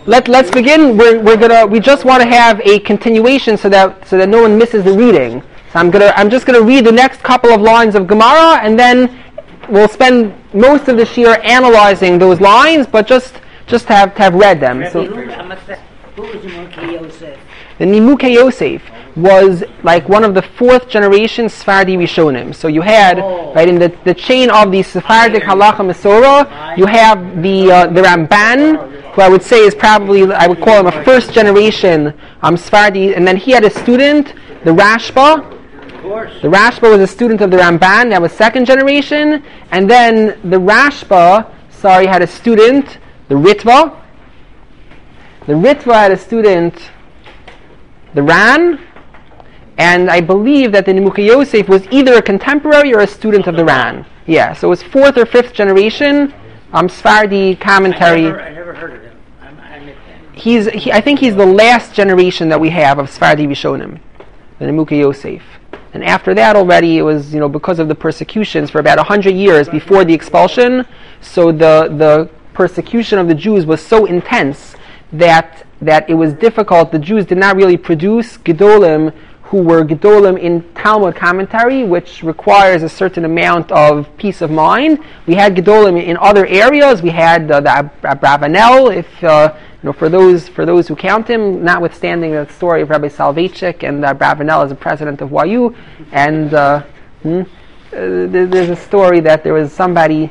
let's begin. We just want to have a continuation so that no one misses the reading. So I'm just gonna read the next couple of lines of Gemara, and then we'll spend most of the shiur analyzing those lines, but just to have read them. So Who was Nimukei Yosef? the Nimukei Yosef was like one of the fourth generation Sephardi Rishonim. So you had right in the chain of the Sephardic Halacha Mesorah, you have the Ramban, who I would say is probably, I would call him a first generation Sephardi, and then he had a student, the Rashba. The Rashba was a student of the Ramban, that was second generation, and then the Rashba, had a student, the Ritva. The Ritva had a student, the Ran, and I believe that the Nimukei Yosef was either a contemporary or a student of the Ran. Yeah, so it was fourth or fifth generation Sephardi commentary. I never heard of him. I admit that. I think he's the last generation that we have of Sephardi Rishonim, the Nimukei Yosef. And after that already, it was, because of the persecutions for about 100 years before the expulsion, so the persecution of the Jews was so intense that it was difficult. The Jews did not really produce Gedolim who were Gedolim in Talmud commentary, which requires a certain amount of peace of mind. We had Gedolim in other areas. We had the Abravanel, for those who count him, notwithstanding the story of Rabbi Soloveitchik and Abravanel as a president of YU. And there's a story that there was somebody,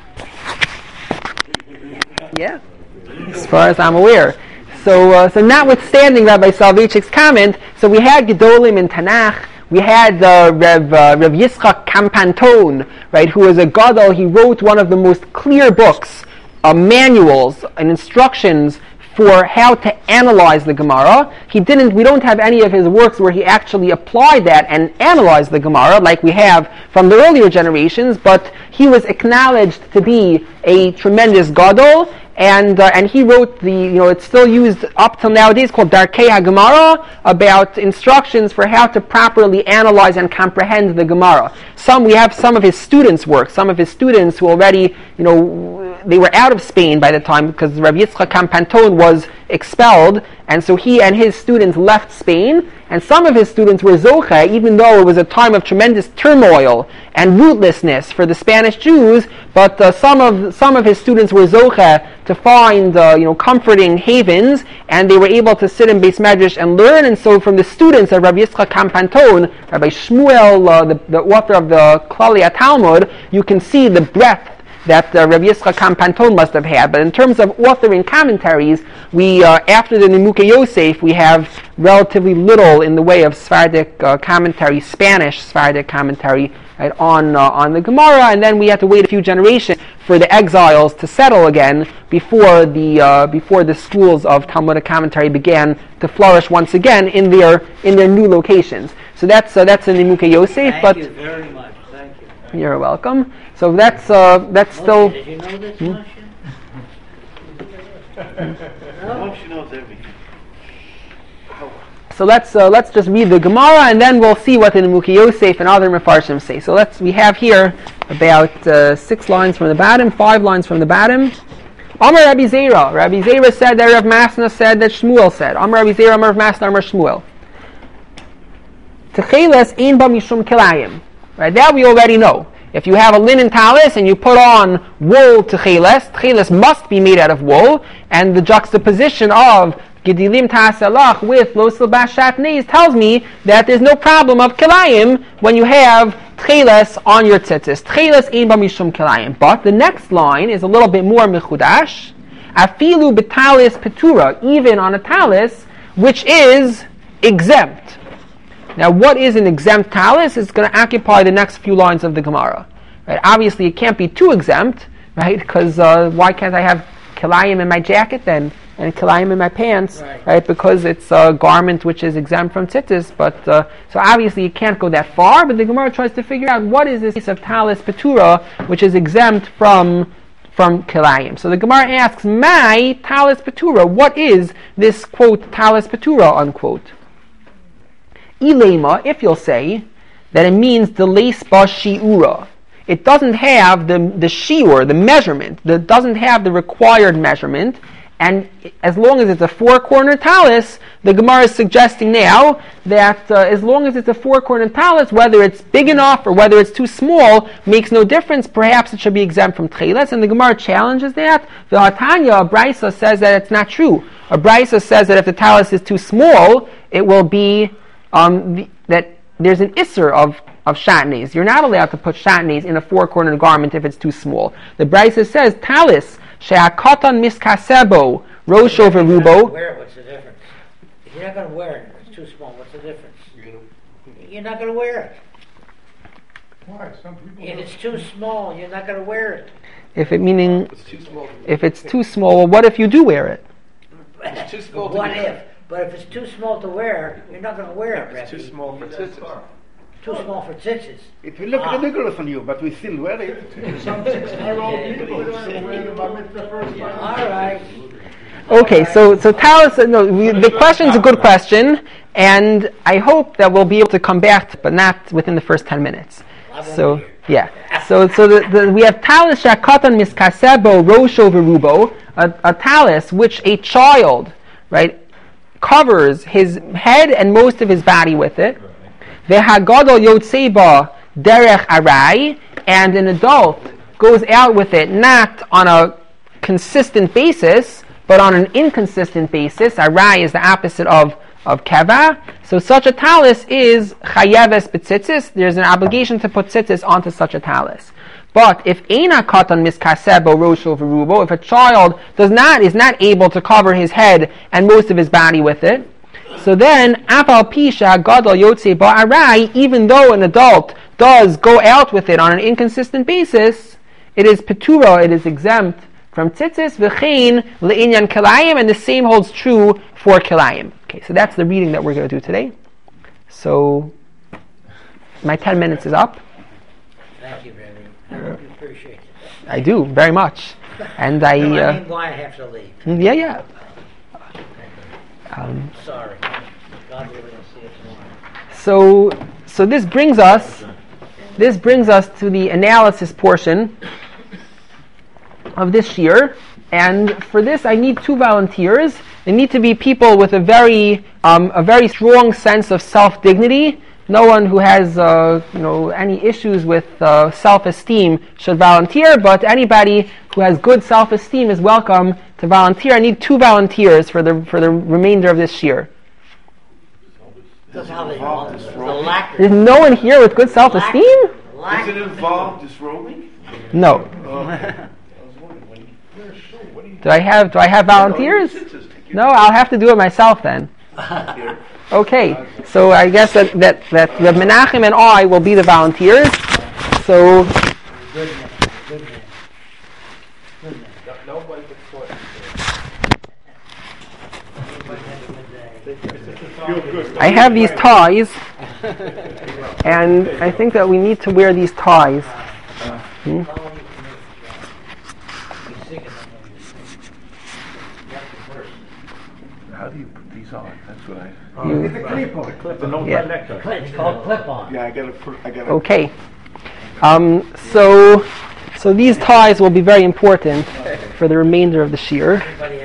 as far as I'm aware. So notwithstanding Rabbi Soloveitchik's comment, so we had Gedolim in Tanakh. We had Rav Yitzchak Kampanton, right, who was a Gadol. He wrote one of the most clear books, manuals and instructions for how to analyze the Gemara. We don't have any of his works where he actually applied that and analyzed the Gemara like we have from the earlier generations, but he was acknowledged to be a tremendous Gadol, and he wrote it's still used up till nowadays, called Darkei HaGemara, about instructions for how to properly analyze and comprehend the Gemara. We have some of his students' work, some of his students who already, they were out of Spain by the time, because Rav Yitzchak Kampanton was expelled, and so he and his students left Spain, and some of his students were Zoche, even though it was a time of tremendous turmoil and rootlessness for the Spanish Jews, but some of his students were Zoche to find comforting havens, and they were able to sit in Beis Medrash and learn. And so from the students of Rav Yitzchak Kampanton, Rabbi Shmuel, the author of the Klali Talmud, you can see the breadth that Rav Yitzchak Kampanton must have had. But in terms of authoring commentaries, we after the Nimukei Yosef, we have relatively little in the way of Sephardic commentary, Spanish Sephardic commentary, right, on the Gemara, and then we had to wait a few generations for the exiles to settle again before the schools of Talmudic commentary began to flourish once again in their new locations. So that's the Nimukei Yosef. Thank you very much. Thank you. You're welcome. So that's still. Did you know this, Moshe? Moshe knows everything. So let's just read the Gemara, and then we'll see what the Nimukei Yosef and other Mefarshim say. So we have here about 6 lines from the bottom, 5 lines from the bottom. Amar Rabbi Zera. Rabbi Zera said that Rav Masna said that Shmuel said. Amar Rabbi Zera, Amar Rav Masna, Amar Shmuel. Techeles ein ba mishum kilayim. Right, that we already know. If you have a linen talis and you put on wool techeles must be made out of wool, and the juxtaposition of Gedilim Ta'asalach with Lo Silbash Shatnez tells me that there's no problem of kilayim when you have techeles on your tzitzis. Techeles ein ba mishum kilayim. But the next line is a little bit more mechudash. Afilu betalis petura, even on a talis which is exempt. Now, what is an exempt talis? It's going to occupy the next few lines of the Gemara. Right? Obviously, it can't be too exempt, right? Because why can't I have kilayim in my jacket then, and kilayim in my pants, right? Because it's a garment which is exempt from tzitzis. But so obviously, it can't go that far. But the Gemara tries to figure out what is this piece of talis petura which is exempt from kilayim. So the Gemara asks, "My talis petura. What is this quote talis petura unquote?" Ilema, if you'll say that it means the leis ba shiura, it doesn't have the shiur, the measurement, that doesn't have the required measurement, And as long as it's a four-cornered talis, the Gemara is suggesting now that as long as it's a four-cornered talis, whether it's big enough or whether it's too small, makes no difference. Perhaps it should be exempt from tcheles, and the Gemara challenges that. The Hatanya, a Brisa, says that it's not true. A Brisa says that if the talis is too small, it will be that there's an isser of shatnez. You're not allowed to put shatnez in a four-cornered garment if it's too small. The Brisa says talis she'akatan miskasebo rosh over rubo. Wear it, what's the difference? If you're not going to wear it, it's too small, what's the difference? You're not going to wear it. Why? Some people If it's too small, you're not going to wear it. If it's too small, well, what if you do wear it? It's too small. What if? But if it's too small to wear, you're not going to wear it. It's too small for tzitzis. Too small for tzitzis. It will look ridiculous on you, but we still wear it. Some 6-year-old people still wear the bar mitzvah first time. All right. Okay, so talis. The question is a good question, and I hope that we'll be able to come back, but not within the first 10 minutes. So yeah. So we have talis shakatan miskasebo rosh over rubo, a talis which a child, right, covers his head and most of his body with it. Vehagadol yotzeba derech arai, and an adult goes out with it not on a consistent basis, but on an inconsistent basis. Arai is the opposite of keva. So such a talis is chayeves b'tzitzis. There's an obligation to put tzitzis onto such a talis. But if eina katan miskasebo rosh over rubo, if a child is not able to cover his head and most of his body with it, so then afal pisha gadol yotze ba'arai, even though an adult does go out with it on an inconsistent basis, it is petura, it is exempt from tzitzis v'chein le'inyan kilayim, and the same holds true for kilayim. Okay, so that's the reading that we're going to do today. So my 10 minutes is up. Thank you, Rabbi. I hope you appreciate it. I do, very much. And I mean, why I have to leave. Yeah. Sorry. God willing, we'll see you tomorrow. So this brings us to the analysis portion of this year. And for this, I need 2 volunteers. They need to be people with a very strong sense of self-dignity. No one who has any issues with self-esteem should volunteer, but anybody who has good self-esteem is welcome to volunteer. I need 2 volunteers for the remainder of this year. That's how they want it. The lack There's no one here with good self-esteem? Does it involve disrobing? No. Do I have volunteers? No, I'll have to do it myself then. Okay, so I guess that Reb Menachem and I will be the volunteers. So I have these ties, and I think that we need to wear these ties. How do you put these on? That's what I... It's a clip-on. It's called clip-on. Yeah, I gotta. Okay. So these ties will be very important for the remainder of the shiur.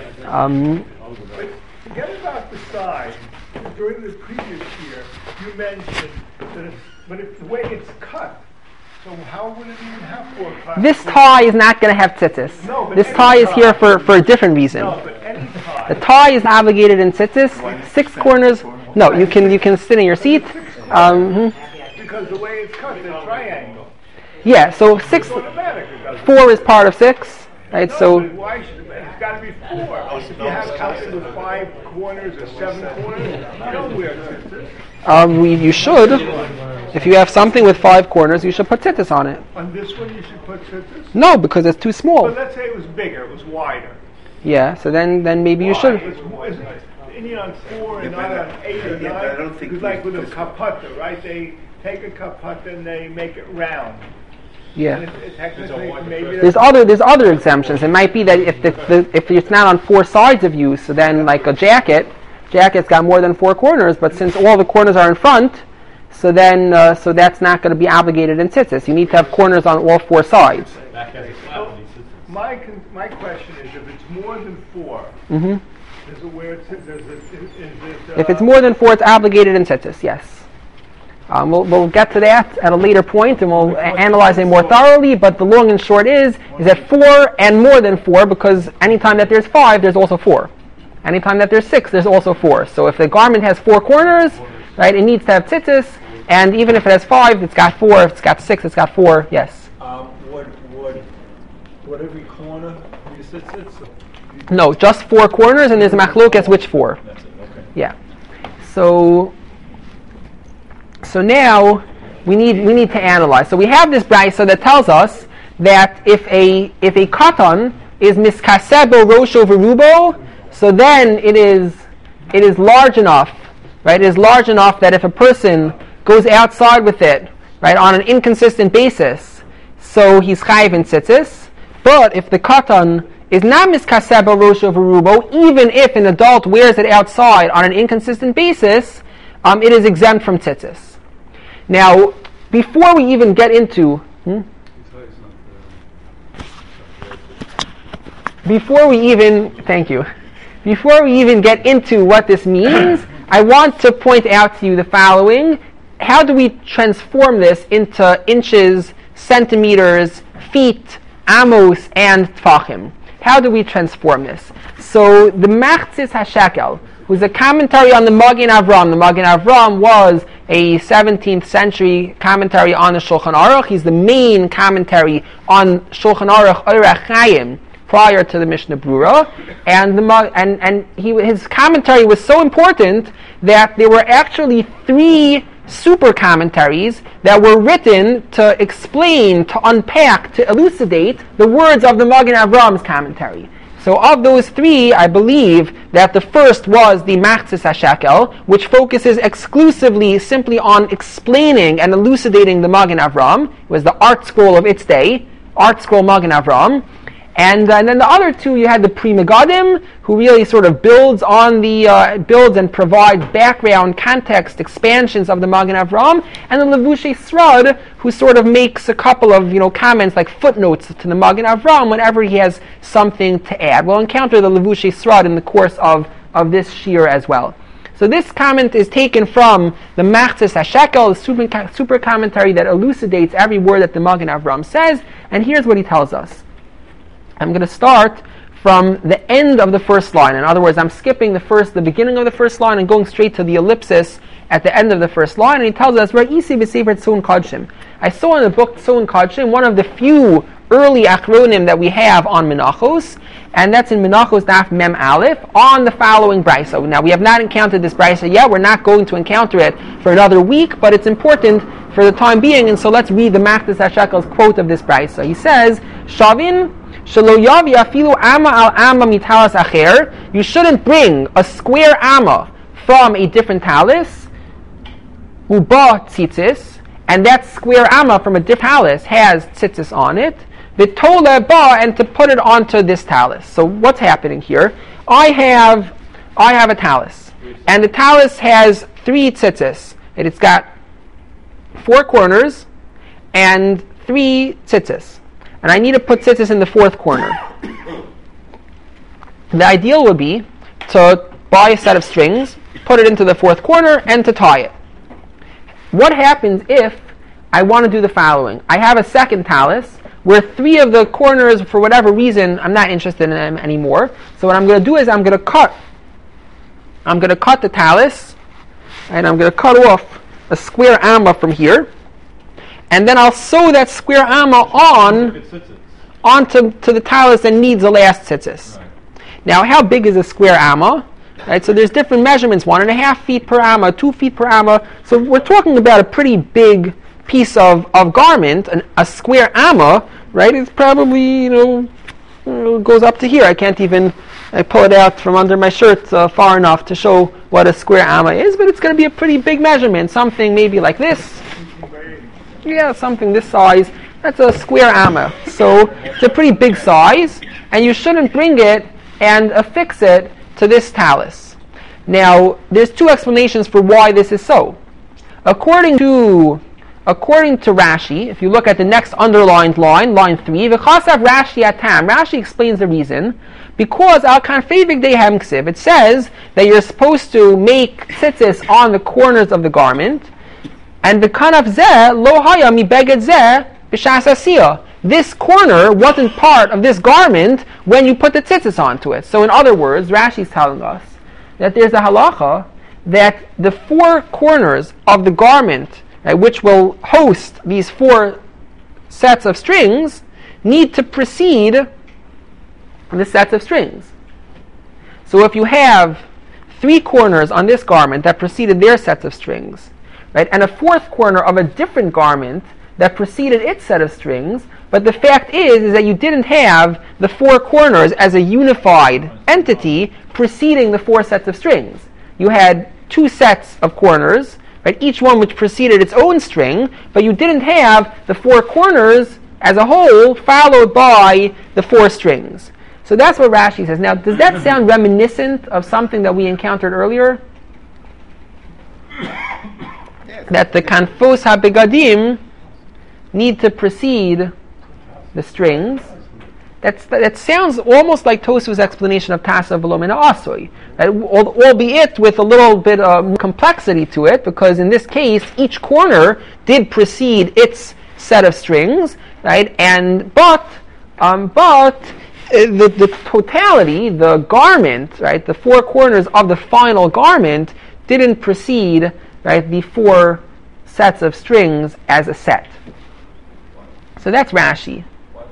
Forget about the size. During the previous year, you mentioned that the way it's cut, so how would it even have 4 classes? This tie is not going to have tzitzis. No, but this any tie is tie. here for a different reason. No, but any tie. The tie is obligated in tzitzis. 6 corners. No, you can sit in your seat. Because the way it's cut, the triangle. Yeah. So 6, It's automatic. It doesn't. 4 is part of 6, right? No, So but why should it's got to be 4. If you have something with 5 corners or 7 corners, you don't wear tzitzis. you should. If you have something with 5 corners, you should put tzitzis on it. On this one, you should put tzitzis. No, because it's too small. But let's say it was bigger, it was wider. Yeah. So then maybe you Why? should. It's more, isn't it? Indian on 4 and Yeah, not but on 8 or 9. yeah, but I don't think Because like with a this- kapata, right? They take a kapata and they make it round. Yeah. And it technically, maybe There's other exemptions. It might be that if it's not on 4 sides of you, so then like a jacket's got more than 4 corners, but since all the corners are in front, so then so that's not going to be obligated in tzitzis. You need to have corners on all 4 sides. my question is, if it's more than 4, Mm-hmm. is it where it's, If it's more than 4, it's obligated in tzitzis, yes. We'll get to that at a later point, and we'll analyze it more thoroughly, but the long and short is that 4 and more than 4, because anytime that there's 5, there's also 4. Anytime that there's 6, there's also 4. So if the garment has 4 corners, right, it needs to have tzitzis, and even if it has 5, it's got 4. If it's got 6, it's got 4, yes. Would every corner be tzitzis? No, just 4 corners, and there's a machlokas which 4. That's it, okay. Yeah. So now we need to analyze. So we have this brisa that tells us that if a katan is miskasebo rosho verubo, so then it is large enough, right? It is large enough that if a person goes outside with it, right, on an inconsistent basis, so he's chayiv in tzitzis. But if the katan is not miskasebo rosho verubo, even if an adult wears it outside on an inconsistent basis, it is exempt from tzitzis. Now, before we even get into before we even get into what this means, I want to point out to you the following. How do we transform this into inches, centimeters, feet, amos, and tfachim? How do we transform this? So the Machzis HaShekel, who's a commentary on the Magen Avram. The Magen Avram was a 17th century commentary on the Shulchan Aruch. He's the main commentary on Shulchan Aruch Orach Chaim prior to the Mishnah Brura, and his commentary was so important that there were actually 3 super commentaries that were written to explain, to unpack, to elucidate the words of the Magen Avram's commentary. So of those 3, I believe that the first was the Machzis HaShekel, which focuses exclusively simply on explaining and elucidating the Magen Avram. It was the art scroll of its day, art scroll Magen Avram. And then the other 2, you had the Pri Megadim, who really sort of builds and provides background, context, expansions of the Magen Avram, and the Levushei Srad, who sort of makes a couple of comments like footnotes to the Magen Avram whenever he has something to add. We'll encounter the Levushei Srad in the course of this shiur as well. So this comment is taken from the Machzis HaShekel, the super commentary that elucidates every word that the Magen Avram says, and here's what he tells us. I'm going to start from the end of the first line. In other words, I'm skipping the beginning of the first line and going straight to the ellipsis at the end of the first line. And he tells us, I saw in the book Tzon Kodshim one of the few early achronim that we have on Menachos, and that's in Menachos Daf Mem Aleph on the following brisa. Now, we have not encountered this brisa yet. We're not going to encounter it for another week, but it's important for the time being. And so let's read the Machzis HaShekel's quote of this brisa. He says, Shavin you shouldn't bring a square amma from a different talis, uba tzitzis, and that square amma from a different talis has tzitzis on it, v'tola ba, and to put it onto this talis. So what's happening here? I have a talis, and the talis has 3 tzitzis. It's got 4 corners and 3 tzitzis. And I need to put tzitzis in the 4th corner. The ideal would be to buy a set of strings, put it into the 4th corner, and to tie it. What happens if I want to do the following? I have a second talis where 3 of the corners, for whatever reason, I'm not interested in them anymore. So what I'm going to do is I'm going to cut the talis, and I'm going to cut off a square amma from here. And then I'll sew that square amma onto the talis that needs the last tzitzis. Right. Now, how big is a square amma? Right, so there's different measurements: 1.5 feet per amma, 2 feet per amma. So we're talking about a pretty big piece of garment. A square amma, right? It's probably goes up to here. I can't even pull it out from under my shirt far enough to show what a square amma is, but it's going to be a pretty big measurement. Something maybe like this. Yeah, something this size. That's a square amma. So it's a pretty big size, and you shouldn't bring it and affix it to this talis. Now, there's 2 explanations for why this is so. According to according to Rashi, if you look at the next underlined line, line 3, v'chasav Rashi atam. Rashi explains the reason. Because al kanfei bigdei hamksiv, it says that you're supposed to make tzitzis on the corners of the garment, and v'kanav zeh lo haya mi beged zeh b'shas asiyah. This corner wasn't part of this garment when you put the tzitzis onto it. So in other words, Rashi is telling us that there's a halacha that the four corners of the garment, which will host these four sets of strings, need to precede the sets of strings. So if you have three corners on this garment that preceded their sets of strings, right, and a fourth corner of a different garment that preceded its set of strings, but the fact is that you didn't have the four corners as a unified entity preceding the four sets of strings. You had two sets of corners, right, each one which preceded its own string, but you didn't have the four corners as a whole followed by the four strings. So that's what Rashi says. Now, does that sound reminiscent of something that we encountered earlier? That the kanfos habegadim need to precede the strings. That sounds almost like Tosfos' explanation of Tasa v'lo min ha'asoi, albeit with a little bit of complexity to it, because in this case, each corner did precede its set of strings, right? But the totality, the garment, right, the four corners of the final garment didn't precede, right, the four sets of strings as a set. So that's Rashi.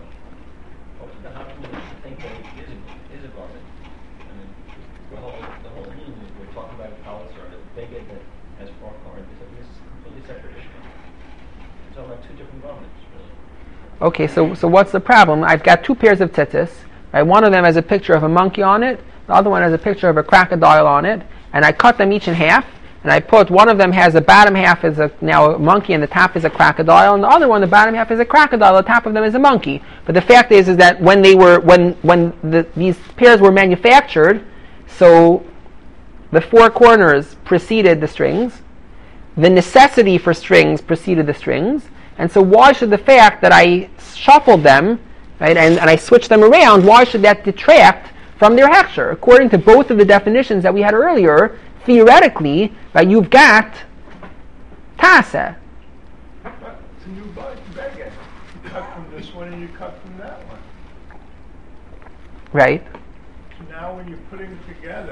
Okay, so what's the problem? I've got two pairs of tzitzis. Right? One of them has a picture of a monkey on it. The other one has a picture of a crocodile on it. And I cut them each in half. And I put, one of them has the bottom half is now a monkey and the top is a crocodile. And the other one, the bottom half is a crocodile. The top of them is a monkey. But the fact is that when these pairs were manufactured, so the four corners preceded the strings. The necessity for strings preceded the strings. And so why should the fact that I shuffled them, right, and I switched them around, why should that detract from their hechsher? According to both of the definitions that we had earlier, theoretically, right, you've got tasa. It's a new baguette. You cut from this one and you cut from that one. Right. So now when you're putting it together,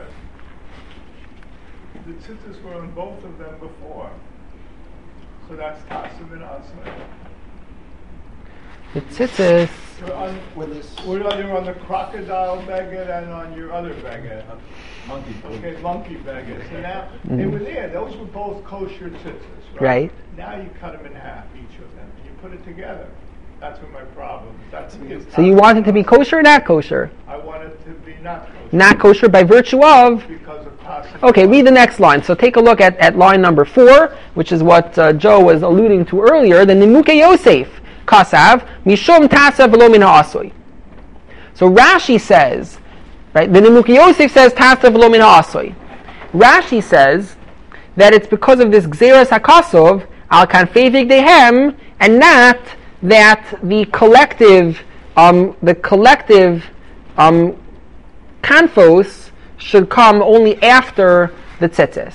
the tzitzis were on both of them before. So that's Tasim and Asma. The tzitzis. You're on the crocodile baguette and on your other baguette. Monkey baguette. So now, they were there. Those were both kosher tzitzis, right? Now you cut them in half, each of them. You put it together. That's what my problem is. So you want it to be kosher or not kosher? I want it to be not kosher. Not kosher by virtue of? Because of Tasim. Okay, read the next line. So take a look at line number 4, which is what Joe was alluding to earlier. The Nimuke Yosef, Kasav, Mishum Tasa v'lo min ha'asoi. So Rashi says, right, the Nimuke Yosef says Tasa v'lo min ha'asoi. Rashi says that it's because of this Gzeras HaKasov, Al Kanfei Vigdehem, and not that the collective kanfos should come only after the tzitzis.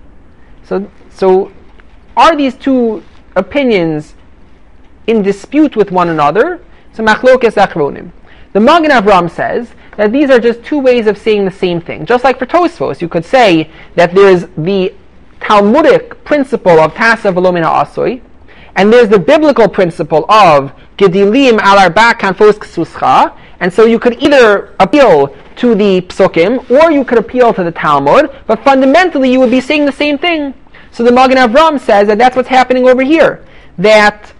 So are these two opinions in dispute with one another? So machlokes achronim. The Magen Avram says that these are just two ways of saying the same thing. Just like for Tosfos, you could say that there's the Talmudic principle of Tasa v'lo min ha'asoi, and there's the biblical principle of Gedilim al arba kanfos ksuscha, and so you could either appeal to the psukim or you could appeal to the Talmud, but fundamentally you would be saying the same thing. So the Magen Avram says that that's what's happening over here. That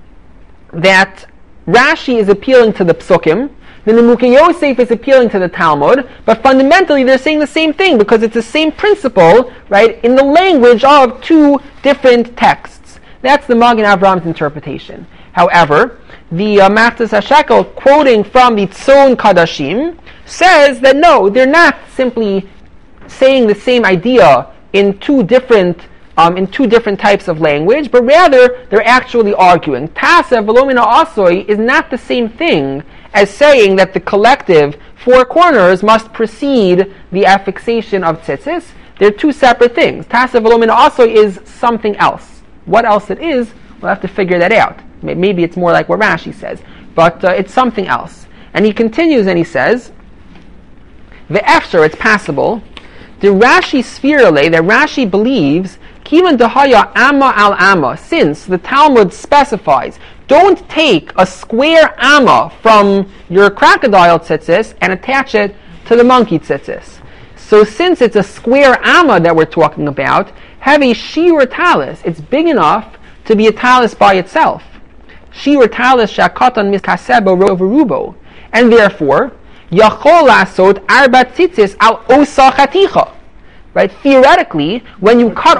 Rashi is appealing to the psukim, the Nimuke Yosef is appealing to the Talmud, but fundamentally they're saying the same thing because it's the same principle, right, in the language of two different texts. That's the Magen Avram's interpretation. However, the Machzis HaShekel, quoting from the Tzon Kadashim, says that no, they're not simply saying the same idea in two different in two different types of language, but rather they're actually arguing. Tasa v'lo min ha'asoi is not the same thing as saying that the collective four corners must precede the affixation of tzitzis. They're two separate things. Tasa v'lo min ha'asoi is something else. What else it is, we'll have to figure that out. Maybe it's more like what Rashi says, but it's something else. And he continues and he says, Ve'efshar, it's possible, the Rashi spherele, that Rashi believes, Kivan dehaya amma al amma, since the Talmud specifies, don't take a square amma from your crocodile tzitzis and attach it to the monkey tzitzis. So since it's a square amma that we're talking about, have a shiur talis, it's big enough to be a talis by itself. Shiur talis shakatan miskasebo roverubo. And therefore, Yachol lasot arba tzitzis al osa chaticha. Right? Theoretically, when you cut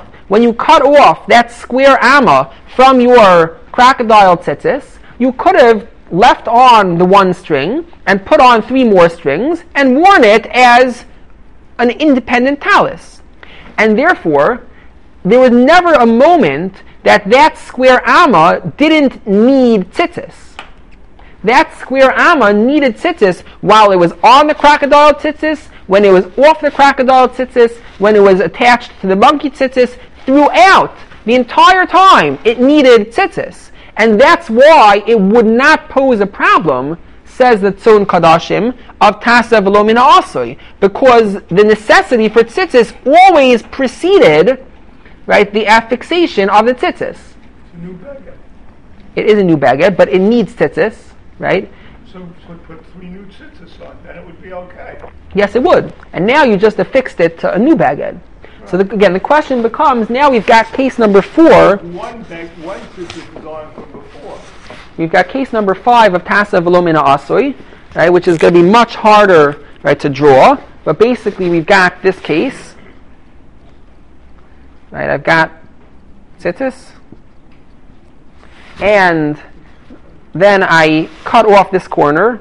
off that square amma from your crocodile tzitzis, you could have left on the one string and put on three more strings and worn it as an independent talis. And therefore, there was never a moment that square amma didn't need tzitzis. That square amma needed tzitzis while it was on the crocodile tzitzis, when it was off the crocodile tzitzis, when it was attached to the monkey tzitzis, throughout the entire time it needed tzitzis. And that's why it would not pose a problem, says the Tzon Kadashim, of Tasa v'lo min ha'asoi, because the necessity for tzitzis always preceded, right, the affixation of the tzitzis. It's a new baguette. It is a new baguette, but it needs tzitzis. Right? So put three new tzitzis on, then it would be okay. Yes, it would. And now you just affixed it to a new baguette. Right. So again, the question becomes, now we've got case number 4. One tzitzis is on from before. We've got case number 5 of Tasa v'lo min ha'asoi, right, which is going to be much harder, right, to draw. But basically, we've got this case. Right, I've got tzitzis, and then I cut off this corner,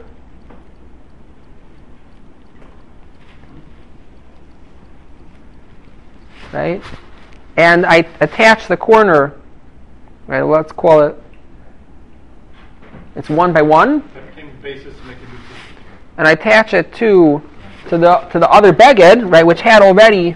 right? And I attach the corner, right? Let's call it, it's 1 by 1. And I attach it to the other beged, right, which had already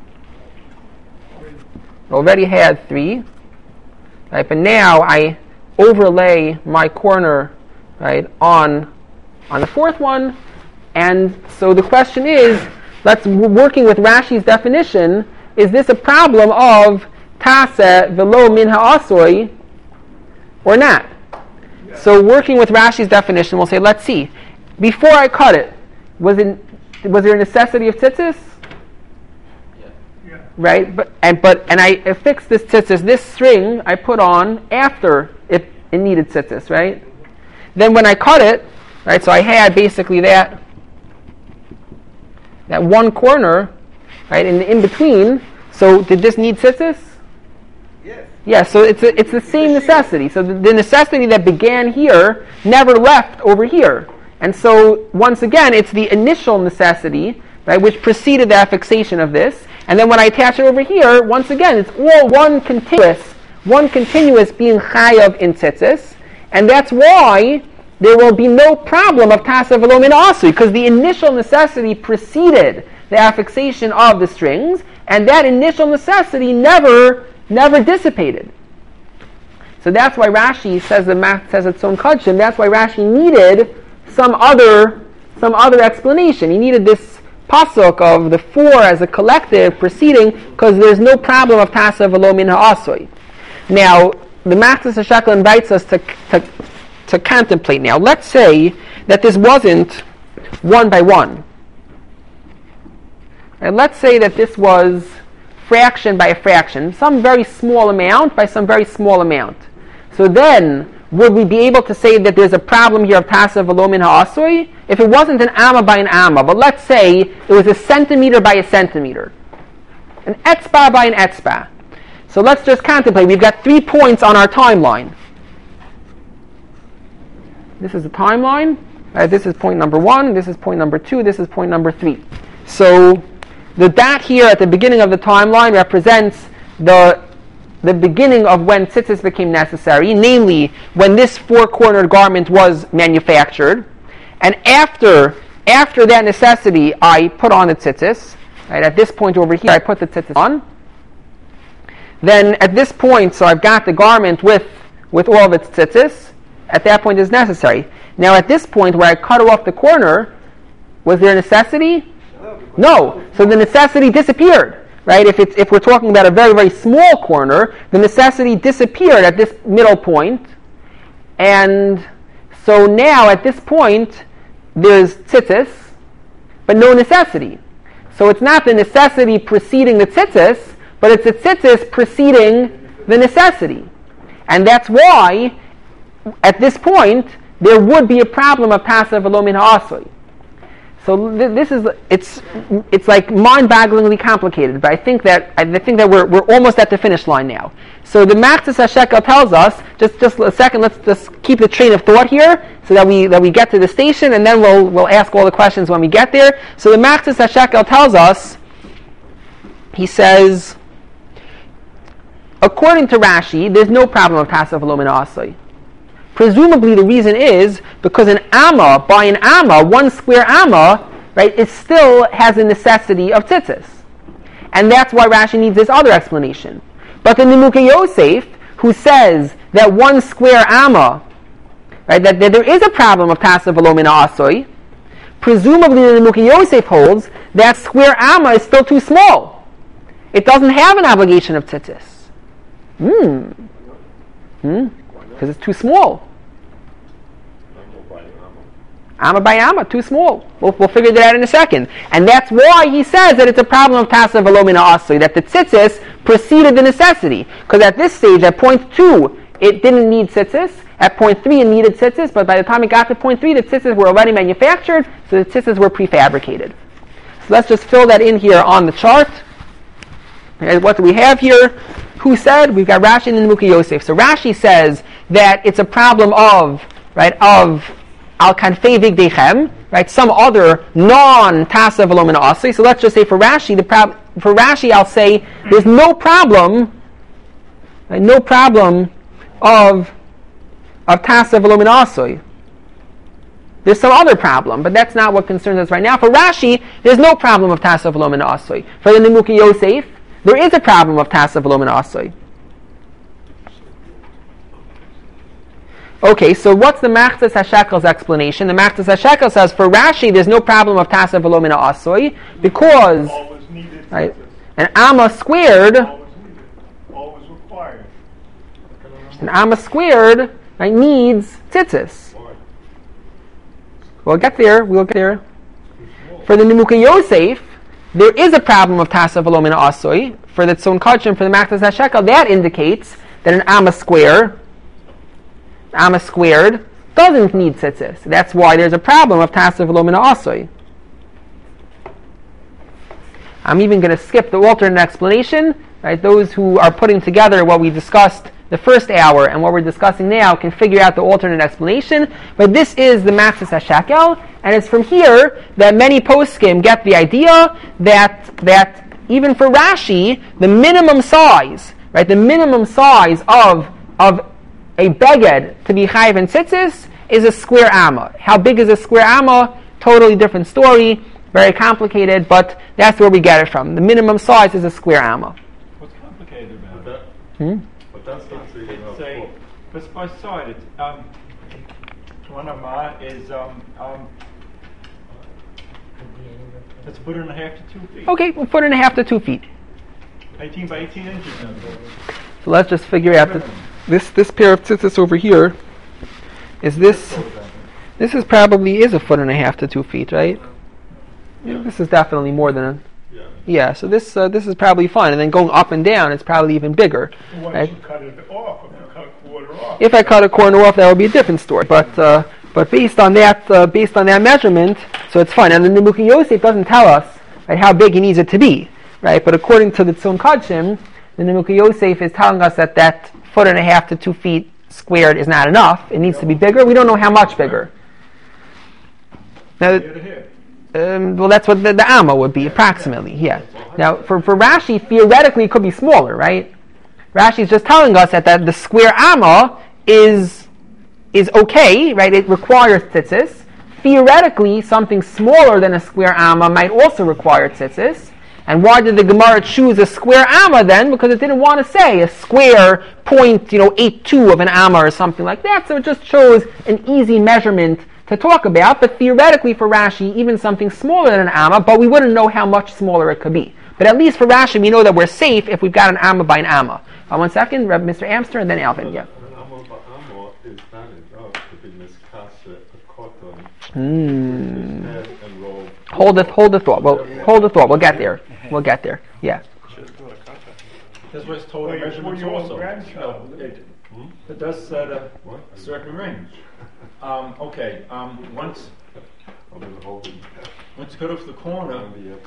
had 3, right? But now I overlay my corner, right, on the 4th one, and so the question is, working with Rashi's definition, is this a problem of Tasa v'lo min ha'asoi or not? Yeah. So working with Rashi's definition, we'll say, let's see. Before I cut it, was there a necessity of tzitzis? Yeah. Right, but I affixed this tzitzis, this string I put on after it needed tzitzis, right? Then when I cut it, right, so I had basically that one corner, right, in between. So did this need tzitzis? Yes. Yeah, so it's the same necessity. So the necessity that began here never left over here. And so once again, it's the initial necessity, right, which preceded the affixation of this. And then when I attach it over here, once again, it's all one continuous being chayav in tzitzis, and that's why there will be no problem of Tasa v'lo min ha'asoi, because the initial necessity preceded the affixation of the strings, and that initial necessity never dissipated. So that's why Rashi says its own kudshim. That's why Rashi needed some other explanation. He needed this pasuk of the 4 as a collective preceding, because there's no problem of Tasa v'lo min ha'asoi. Now, the Machzis HaShekel invites us to contemplate now. Let's say that this wasn't 1 by 1. And let's say that this was fraction by a fraction, some very small amount by some very small amount. So then, would we be able to say that there's a problem here of Tasa v'lo min ha'asoi? If it wasn't an amma by an amma, but let's say it was a centimeter by a centimeter, an etzba by an etzba. So let's just contemplate. We've got 3 points on our timeline. This is the timeline. This is point number 1. This is point number 2. This is point number 3. So the dot here at the beginning of the timeline represents the beginning of when tzitzis became necessary, namely when this four-cornered garment was manufactured, and after that necessity, I put on the tzitzis. Right, at this point over here, I put the tzitzis on. Then at this point, so I've got the garment with all of its tzitzis. At that point, is necessary. Now, at this point, where I cut off the corner, was there a necessity? No. So the necessity disappeared. Right? If we're talking about a very, very small corner, the necessity disappeared at this middle point. And so now, at this point, there's tzitzis, but no necessity. So it's not the necessity preceding the tzitzis, but it's the tzitzis preceding the necessity. And that's why, at this point, there would be a problem of tasav v'lo min ha'asui. So it's like mind-bogglingly complicated, but I think that we're almost at the finish line now. So the Machzis HaShekel tells us, just a second, let's just keep the train of thought here, so that we get to the station, and then we'll ask all the questions when we get there. So the Machzis HaShekel tells us, he says, according to Rashi, there's no problem of tasav v'lo min ha'asui. Presumably the reason is because by an amma, 1 square amma, right, it still has a necessity of tzitzis. And that's why Rashi needs this other explanation. But the Nimukei Yosef, who says that 1 square amma, right, that there is a problem of tasav v'lo min ha'asui, presumably the Nimukei Yosef holds that square amma is still too small. It doesn't have an obligation of tzitzis. Because it's too small. Amma by amma, too small. We'll figure that out in a second. And that's why he says that it's a problem of tasav v'lo min ha'asui, that the tzitzis preceded the necessity. Because at this stage, at point 2, it didn't need tzitzis. At point 3, it needed tzitzis. But by the time it got to point 3, the tzitzis were already manufactured, so the tzitzis were prefabricated. So let's just fill that in here on the chart. And what do we have here? Who said? We've got Rashi and Nimukei Yosef. So Rashi says that it's a problem of al kanfei vigdechem, right? Some other non-tasav v'lo min ha'asui. So let's just say for Rashi, I'll say there's no problem, right? No problem of tasav v'lo min ha'asui. There's some other problem, but that's not what concerns us right now. For Rashi, there's no problem of tasav v'lo min ha'asui. For the Nimukei Yosef, there is a problem of tasav v'lo min ha'asui. Okay, so what's the Machzis HaShekel's explanation? The Machzis HaShekel says for Rashi, there's no problem of tasav v'lo min ha'asui because right, an amma squared, always required. An amma squared, right, needs tzitzis. We'll get there. For the Nimukei Yosef, there is a problem of tasav v'lo min ha'asui. For the Tzon Kodshim, for the Machzis HaShekel, that indicates that an amma squared doesn't need tzitzis. That's why there's a problem of tasav v'lo min ha'asui. I'm even going to skip the alternate explanation. Right? Those who are putting together what we discussed the first hour and what we're discussing now can figure out the alternate explanation. But this is the Machzis HaShekel, and it's from here that many poskim get the idea that even for Rashi, the minimum size, right, the minimum size of a beged to be chayiv in tzitzis is a square amma. How big is a square amma? Totally different story, very complicated, but that's where we get it from. The minimum size is a square amma. What's complicated about that? But that's not Say, but by side, it's 1 amma is it's 1.5 to 2 feet. Okay, 1.5 to 2 feet. 18 by 18 inches. So let's just figure out this pair of tzitzis over here. This is probably a 1.5 to 2 feet, right? Yeah. This is definitely more than yeah. So this is probably fine, and then going up and down, it's probably even bigger. Once you cut it off, if you cut a quarter off. If I cut a corner off, that would be a different story. But based on that measurement, so it's fine. And the Nimukei Yosef doesn't tell us, right, how big he needs it to be, right? But according to the Tzon Kodshim, the Nimukei Yosef is telling us that 1.5 to 2 feet squared is not enough. It needs to be bigger. We don't know how much bigger. Now, well, that's what the amma would be approximately. Yeah. Now, for Rashi, theoretically, it could be smaller, right? Rashi is just telling us that the square amma is okay, right? It requires tzitzis. Theoretically, something smaller than a square amma might also require tzitzis. And why did the Gemara choose a square amma then? Because it didn't want to say a square 0.82 of an amma or something like that. So it just chose an easy measurement to talk about. But theoretically for Rashi, even something smaller than an amma, but we wouldn't know how much smaller it could be. But at least for Rashi, we know that we're safe if we've got an amma by an amma. 1 second, Mr. Amster, and then Alvin. Yeah. Hold the thought. Hold the thought. We'll get there. Yeah. That's what it's told in measurements also. It does set a certain range. Once you cut off the corner,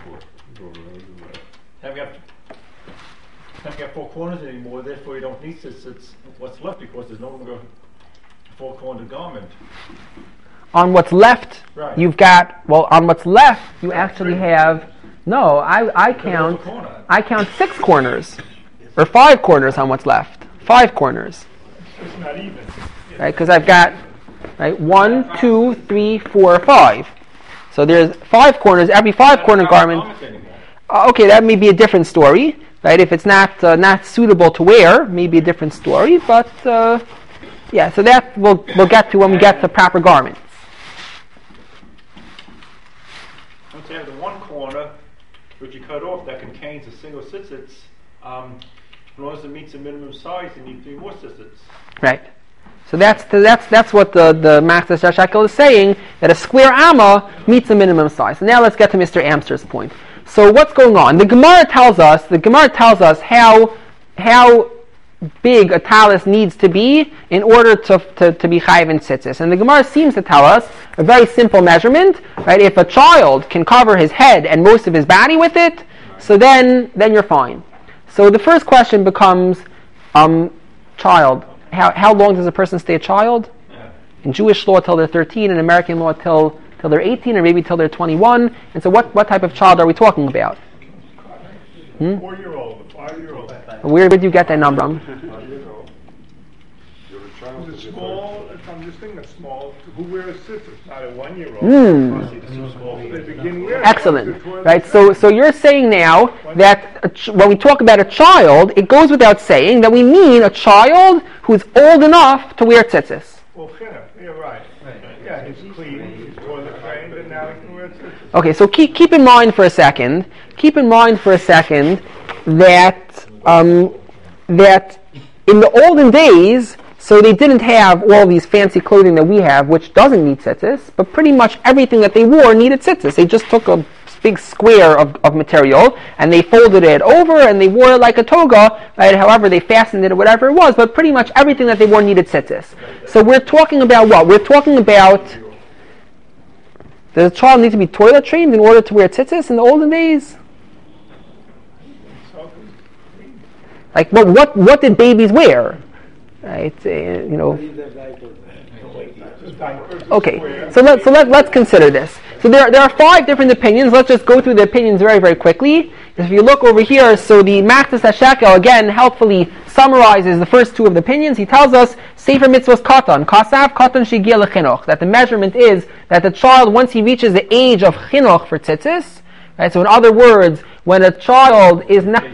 have you got 4 corners anymore, therefore you don't need this. It's what's left because there's no longer a 4-cornered garment. On what's left, right. You've got, on what's left, you actually have, I count 6 corners, or 5 corners on what's left. 5 corners. It's not even. Right, because I've got, 1, 2, 3, 4, 5. So there's 5 corners, every 5-corner garment. Okay, that may be a different story, right? If it's not suitable to wear, maybe a different story, but, yeah, so that we'll get to when we get to proper garments. Once you have the one corner, which you cut off, that contains a single tzitzit, as long as it meets the minimum size, you need 3 more tzitzits. Right. So that's what the Master Shekel is saying, that a square amma meets a minimum size. So now let's get to Mr. Amster's point. So what's going on? The Gemara tells us how big a talus needs to be in order to be chayiv in tzitzis. And the Gemara seems to tell us a very simple measurement, right? If a child can cover his head and most of his body with it, so then you're fine. So the first question becomes, child. How long does a person stay a child? In Jewish law till they're 13, in American law till they're 18, or maybe till they're 21. And so what type of child are we talking about? 4-year-old, 5-year-old. Where did you get that number? Is it small? I'm just thinking of small. Who wears scissors? Not a 1-year-old. They begin wearing. Excellent. Right. So you're saying now that when we talk about a child, it goes without saying that we mean a child who's old enough to wear tzitzis. Well, you're right. Yeah, he's clean, he's toilet trained, and now he can wear tzitzis. Okay, so keep in mind for a second. Keep in mind for a second that that in the olden days, so they didn't have all these fancy clothing that we have, which doesn't need tzitzis, but pretty much everything that they wore needed tzitzis. They just took a big square of material and they folded it over and they wore it like a toga, right? However, they fastened it or whatever it was, but pretty much everything that they wore needed tzitzis. So we're talking about what? We're talking about, does a child need to be toilet trained in order to wear tzitzis in the olden days? Like what did babies wear? Right, Okay, so let's consider this. So there are 5 different opinions. Let's just go through the opinions very, very quickly. If you look over here, so the Machtas HaShekel again helpfully summarizes the first 2 of the opinions. He tells us Sefer Mitzvos Katan, Kasav Katan Shigia LeChinuch, that the measurement is that the child, once he reaches the age of chinuch for tzitzis, right? So in other words, when a child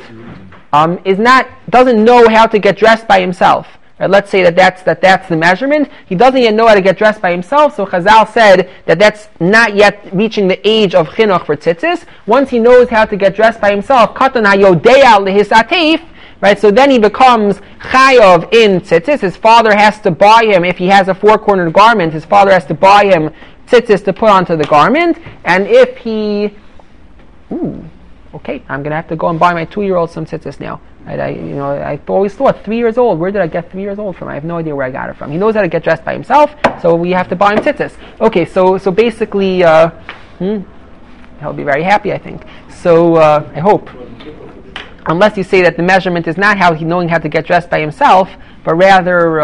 doesn't know how to get dressed by himself. Right, let's say that's the measurement. He doesn't yet know how to get dressed by himself, so Chazal said that that's not yet reaching the age of chinuch for tzitzis. Once he knows how to get dressed by himself, katan hayodea lehisateif, right? So then he becomes chayav in tzitzis. His father has to buy him, if he has a 4-cornered garment, his father has to buy him tzitzis to put onto the garment. And if he, okay, I'm going to have to go and buy my 2-year-old some tzitzis now. I always thought 3 years old. Where did I get 3 years old from? I have no idea where I got it from. He knows how to get dressed by himself, so we have to buy him tzitzis. Okay, so basically, he'll be very happy, I think. So I hope, unless you say that the measurement is not knowing how to get dressed by himself, but rather,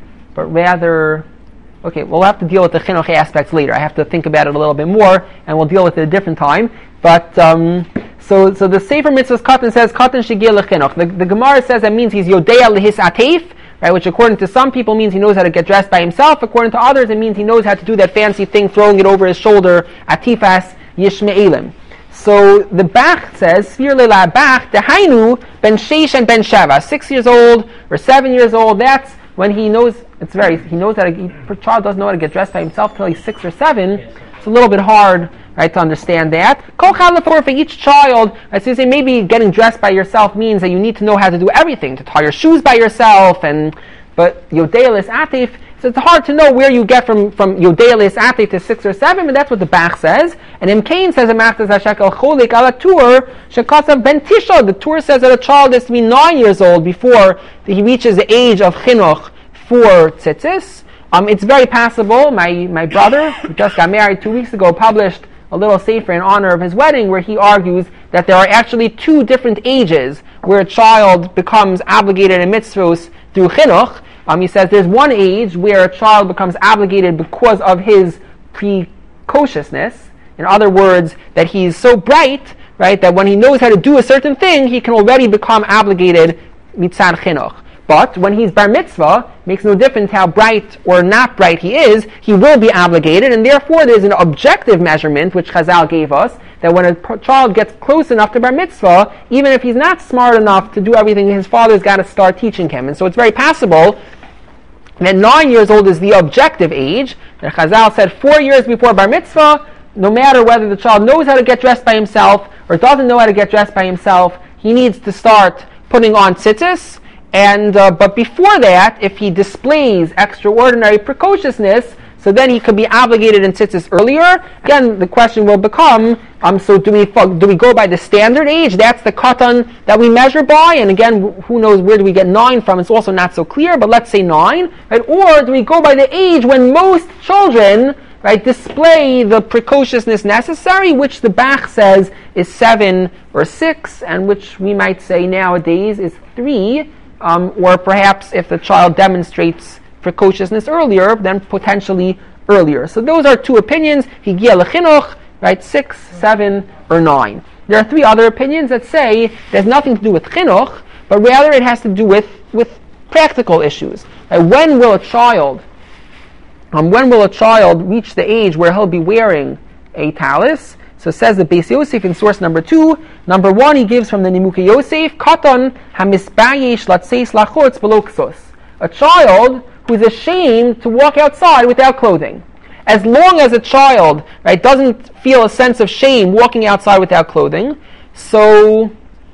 okay, we'll have to deal with the chinuch aspects later. I have to think about it a little bit more, and we'll deal with it a different time. But So the Sefer Mitzvahs Katan says Katan Shigil Lechinuch. The Gemara says that means he's Yodea Lehis Atef, right? Which according to some people means he knows how to get dressed by himself. According to others, it means he knows how to do that fancy thing, throwing it over his shoulder, Atifas Yishme'elim. So the Bach says, Sfir Leila Bach, Dehainu Ben Sheish and Ben Sheva, 6 years old or 7 years old. That's when he knows. He knows how to. A child doesn't know how to get dressed by himself till he's 6 or 7. It's a little bit hard, right, to understand that. Kol Chalafor, for each child, I say maybe getting dressed by yourself means that you need to know how to do everything, to tie your shoes by yourself, but Yodelis Atif. So it's hard to know where you get from Yodelis Atif to 6 or 7, but that's what the Bach says. And Imkain says, Ben Tisha. The Tur says that a child is to be 9 years old before he reaches the age of Chinuch for tzitzis. It's very possible. My brother, who just got married 2 weeks ago, published a little sefer in honor of his wedding where he argues that there are actually 2 different ages where a child becomes obligated in mitzvos through chinuch. He says there's one age where a child becomes obligated because of his precociousness. In other words, that he's so bright, right, that when he knows how to do a certain thing, he can already become obligated mitzad chinuch. But when he's bar mitzvah, makes no difference how bright or not bright he is, he will be obligated, and therefore there's an objective measurement, which Chazal gave us, that when a child gets close enough to bar mitzvah, even if he's not smart enough to do everything, his father's got to start teaching him. And so it's very possible that 9 years old is the objective age, and Chazal said 4 years before bar mitzvah, no matter whether the child knows how to get dressed by himself or doesn't know how to get dressed by himself, he needs to start putting on tzitzis. And but before that, if he displays extraordinary precociousness, so then he could be obligated in tzitzis earlier. Again, the question will become: so do we go by the standard age? That's the katan that we measure by. And again, who knows where do we get 9 from? It's also not so clear. But let's say 9, right? Or do we go by the age when most children, right, display the precociousness necessary, which the Bach says is 7 or 6, and which we might say nowadays is 3. Or perhaps if the child demonstrates precociousness earlier, then potentially earlier. So those are 2 opinions, Higia Lechinuch, right, 6, 7, or 9. There are 3 other opinions that say there's nothing to do with Chinuch, but rather it has to do with practical issues. When will a child reach the age where he'll be wearing a talis? So says the Beis Yosef in source number 2. Number 1, he gives from the Nimukei Yosef, Katan hamisbayesh latseis lachutz below ksos. A child who is ashamed to walk outside without clothing. As long as a child, right, doesn't feel a sense of shame walking outside without clothing, so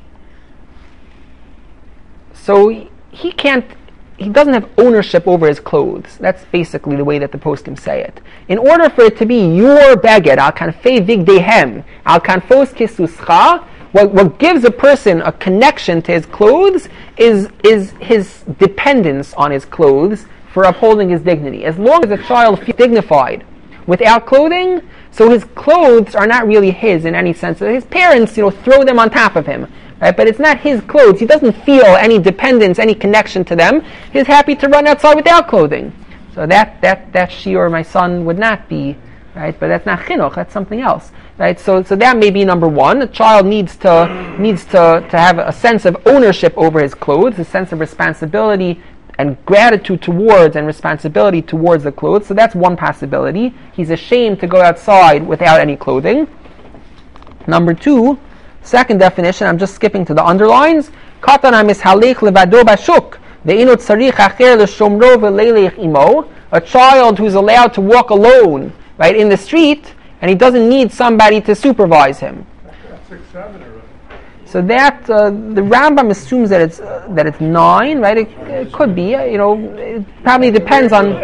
he doesn't have ownership over his clothes. That's basically the way that the poskim say it. In order for it to be your beged, al kanfei vigdehem, al kanfos kisuscha, what gives a person a connection to his clothes is his dependence on his clothes for upholding his dignity. As long as a child feels dignified without clothing, so his clothes are not really his in any sense. His parents, throw them on top of him. Right? But it's not his clothes. He doesn't feel any dependence, any connection to them. He's happy to run outside without clothing. So that shiur my son would not be, right? But that's not chinuch. That's something else, right? So that may be number 1. A child needs to have a sense of ownership over his clothes, a sense of responsibility and gratitude towards and responsibility towards the clothes. So that's one possibility. He's ashamed to go outside without any clothing. Number 2. Second definition, I'm just skipping to the underlines. Katan hamishalech levado bashuk, ve'inu tzarich acher l'shomro ve'leilech imo. A child who's allowed to walk alone, right, in the street, and he doesn't need somebody to supervise him. 6, 7 already. So that the Rambam assumes that it's 9, right? It could be, it probably depends on,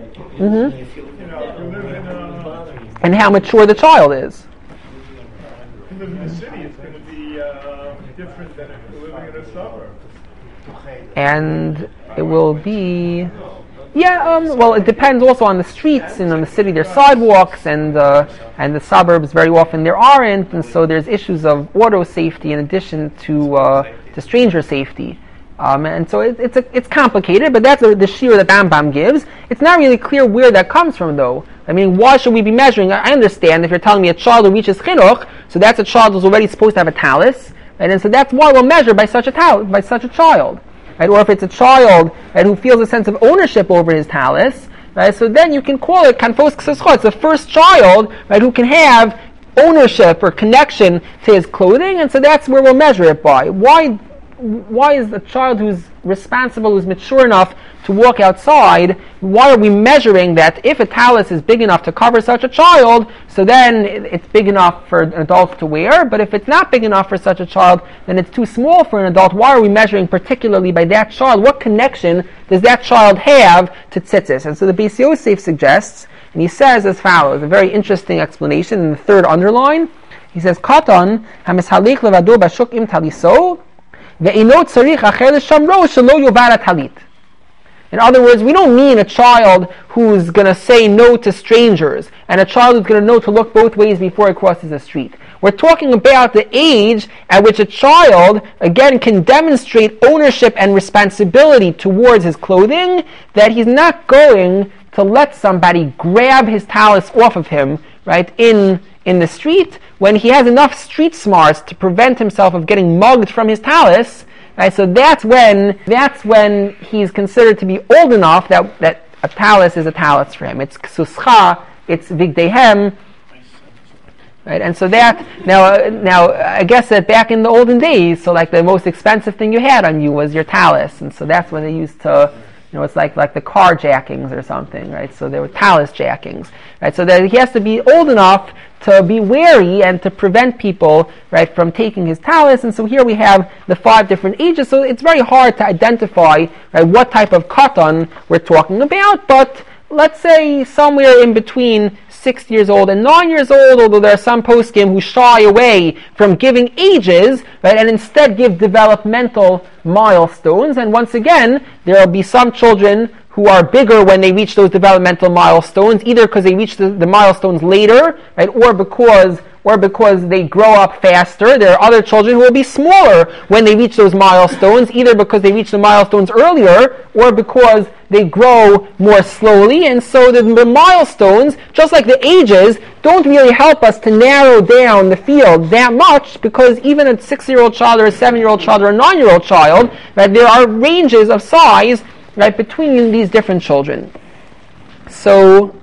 and how mature the child is. In the city, it's going to be different than if you're living in a suburb. And it will be, well, it depends also on the streets. And in the city, there's sidewalks, and the suburbs very often there aren't, and so there's issues of auto safety in addition to stranger safety. And so it's complicated, but that's the shiur that Rambam gives. It's not really clear where that comes from, though. I mean, why should we be measuring? I understand if you're telling me a child who reaches chinuch, So that's a child who's already supposed to have a talus, right? And so that's why we'll measure by such a child, right? Or if it's a child, right, who feels a sense of ownership over his talus, right? So then you can call it kanfos ksascha. It's the first child, right, who can have ownership or connection to his clothing, and so that's where we'll measure it by. Why is the child who's responsible, who's mature enough to walk outside, why are we measuring that if a talus is big enough to cover such a child, so then it's big enough for an adult to wear, but if it's not big enough for such a child, then it's too small for an adult. Why are we measuring particularly by that child? What connection does that child have to tzitzis? And so the Beis Yosef suggests, and he says as follows, a very interesting explanation in the third underline. He says, Katan hamishalich levado bashuk im taliso, ve'inot tzarich acher l'shamro shelo yovar talit. In other words, we don't mean a child who's going to say no to strangers and a child who's going to know to look both ways before he crosses the street. We're talking about the age at which a child, again, can demonstrate ownership and responsibility towards his clothing, that he's not going to let somebody grab his talus off of him, right, in the street, when he has enough street smarts to prevent himself of getting mugged from his talus. Right, so that's when he's considered to be old enough that a talus is a talus for him. It's ksuscha, it's vigdehem, right? And so that now I guess that back in the olden days, so like the most expensive thing you had on you was your talus, and so that's when they used to, it's like the carjackings or something, right? So there were talus jackings, right? So that he has to be old enough to be wary and to prevent people, right, from taking his talus. And so here we have the 5 different ages. So it's very hard to identify, right, what type of katan we're talking about. But let's say somewhere in between 6 years old and 9 years old, although there are some poskim who shy away from giving ages, right, and instead give developmental milestones. And once again, there will be some children who are bigger when they reach those developmental milestones, either because they reach the milestones later, right, or because they grow up faster. There are other children who will be smaller when they reach those milestones, either because they reach the milestones earlier, or because they grow more slowly. And so the milestones, just like the ages, don't really help us to narrow down the field that much, because even a 6-year-old child or a 7-year-old child or a 9-year-old child, right, there are ranges of size, right, between these different children. So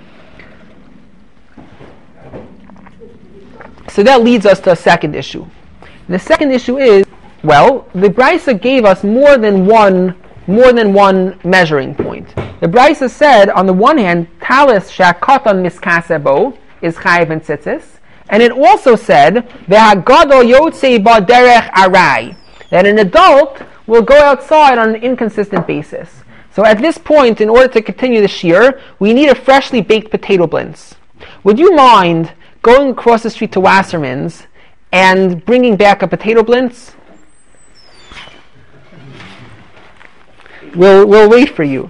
that leads us to a second issue. And the second issue is, well, the Brisa gave us more than one measuring point. The Brisa said, on the one hand, talis shakatan miskasebo is chayiv and tzitzis, and it also said ve'hagadol yotzei ba derech arai, that an adult will go outside on an inconsistent basis. So at this point, in order to continue the shiur, we need a freshly baked potato blintz. Would you mind going across the street to Wasserman's and bringing back a potato blintz? We'll wait for you.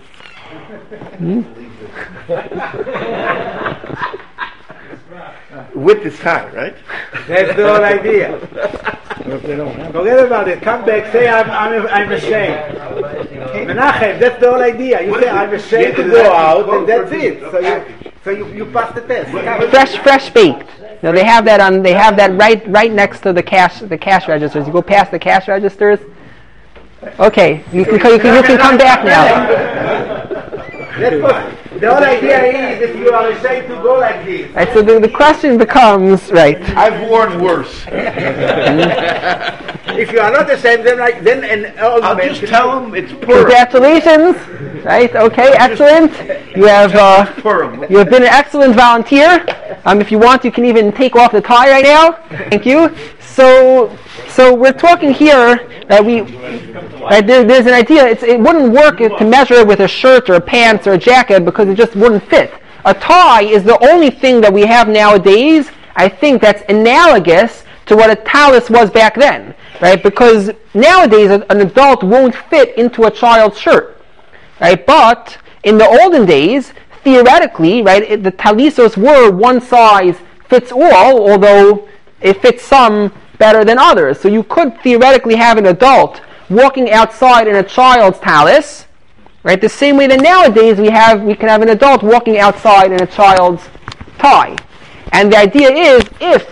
With this high, right? That's the whole idea. Forget about it. Come back. Say I'm ashamed. Menachem, that's the whole idea. You say I'm ashamed to go out, and that's it. So you pass the test. Fresh baked. Now they have that right next to the cash registers. You go past the cash registers. Okay, you can come back now. The whole idea is if you are ashamed to go like this. Right, so the question becomes, right. I've worn worse. If you are not ashamed, then an old I'll man just tell him it's Purim. Congratulations. Right, okay, excellent. You have been an excellent volunteer. If you want, you can even take off the tie right now. Thank you. So we're talking here that there's an idea. It wouldn't work to measure it with a shirt or a pants or a jacket because it just wouldn't fit. A tie is the only thing that we have nowadays, I think, that's analogous to what a talus was back then, right? Because nowadays an adult won't fit into a child's shirt, right? But in the olden days, theoretically, right, the talisos were one size fits all, although it fits some better than others. So you could theoretically have an adult walking outside in a child's talus, right? The same way that nowadays we can have an adult walking outside in a child's tie. And the idea is, if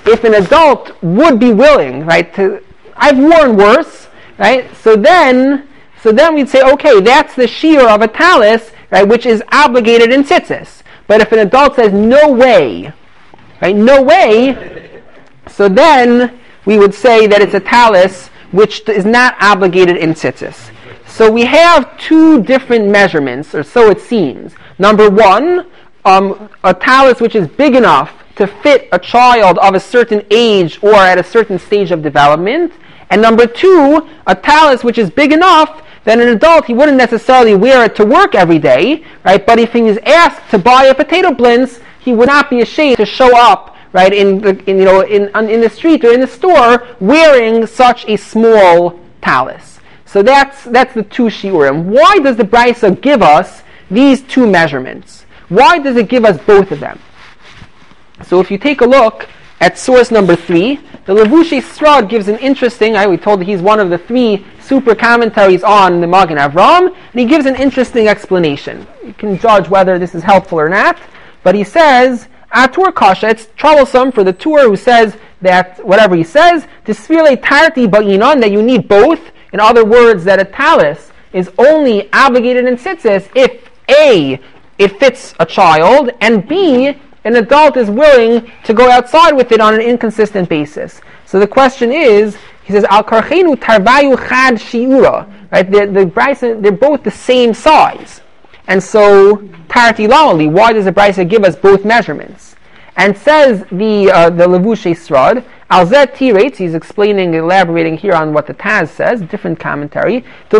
if an adult would be willing, right, I've worn worse, right? So then we'd say, okay, that's the shear of a talis, right, which is obligated in tzitzis. But if an adult says, no way, right, no way, so then we would say that it's a talis which is not obligated in tzitzis. So we have two different measurements, or so it seems. Number one, a talis which is big enough to fit a child of a certain age or at a certain stage of development. And number two, a talis which is big enough that an adult, he wouldn't necessarily wear it to work every day, right? But if he was asked to buy a potato blintz, he would not be ashamed to show up, right, in the street or in the store wearing such a small talis. So that's the two shiurim. Why does the Brisa give us these two measurements? Why does it give us both of them? So if you take a look at source number 3, the Levushei Srod gives an interesting, we told that he's one of the 3 super commentaries on the Magen Avram, and he gives an interesting explanation. You can judge whether this is helpful or not, but he says, Atur Kasha, it's troublesome for the Tur who says that, whatever he says, Tisfirle Tarti Ba'inon, that you need both. In other words, that a talis is only obligated in tzitzis if A, it fits a child, and B, an adult is willing to go outside with it on an inconsistent basis. So the question is, he says, Al Karchenu Tarvayu Chad Shiura, right? They're both the same size. And so, Tarti Lalali, why does the Brisa give us both measurements? And says the Levushei Srod, Alzet Tirates, he's elaborating here on what the Taz says, different commentary.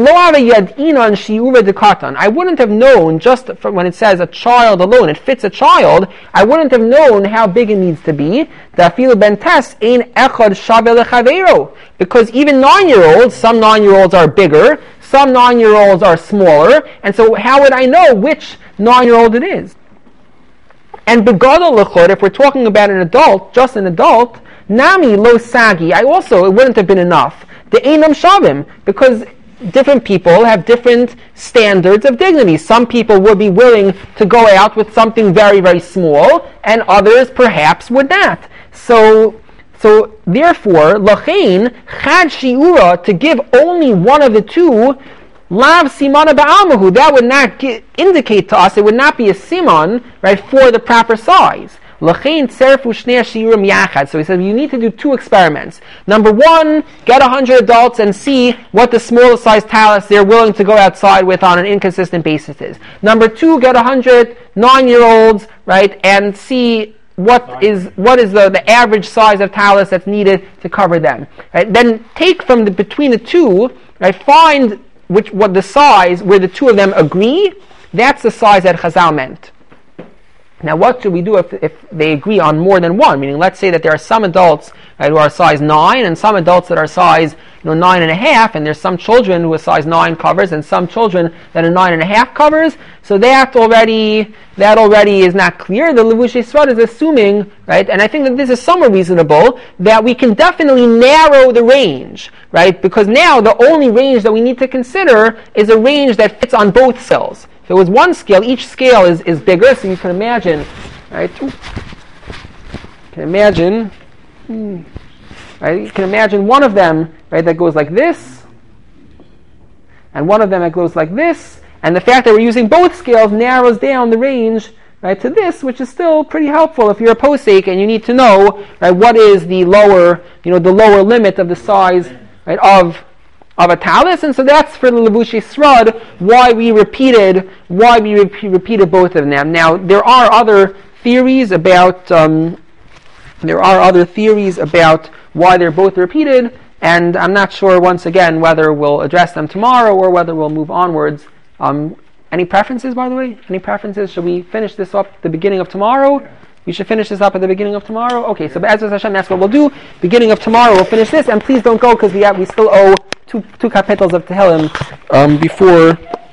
I wouldn't have known, just from when it says a child alone, it fits a child, I wouldn't have known how big it needs to be. Because even 9-year-olds, some 9-year-olds are bigger, some 9-year-olds are smaller, and so how would I know which 9-year-old it is? And begadol lechod, if we're talking about an adult, just an adult, nami lo sagi, it wouldn't have been enough. The einam shavim, because different people have different standards of dignity. Some people would be willing to go out with something very, very small, and others perhaps would not. So therefore, lachein chad shiura, to give only one of the two, lav simana ba'almahu, that would not indicate to us, it would not be a simon, right, for the proper size. Lachein tzerfu shnei shiurim yachad. So he said, you need to do 2 experiments. Number 1, get 100 adults and see what the smallest size talis they're willing to go outside with on an inconsistent basis is. Number 2, get 100 9-year-olds, right, and see what is the average size of talis that's needed to cover them. Right? Then take from between the two, right, find what the size where the two of them agree. That's the size that Chazal meant. Now, what should we do if they agree on more than one? Meaning, let's say that there are some adults, right, who are size 9, and some adults that are size 9.5, and there's some children who are size 9 covers, and some children that are 9.5 covers. So that already is not clear. The Levushei Srod is assuming, right, and I think that this is somewhat reasonable, that we can definitely narrow the range, right, because now the only range that we need to consider is a range that fits on both scales. If it was one scale, each scale is bigger, so you can imagine, right? You can imagine one of them, right, that goes like this, and one of them that goes like this, and the fact that we're using both scales narrows down the range, right, to this, which is still pretty helpful if you're a posek and you need to know, right, what is the lower limit of the size, right, of a talis, and so that's for the Levushei Srod why we repeated both of them. Now there are other theories about why they're both repeated, and I'm not sure once again whether we'll address them tomorrow or whether we'll move onwards. Any preferences, by the way? Any preferences? Should we finish this up at the beginning of tomorrow? We should finish this up at the beginning of tomorrow. Okay, so Be'ezus Hashem, that's what we'll do. Beginning of tomorrow, we'll finish this, and please don't go because we still owe two kapitals of Tehillim before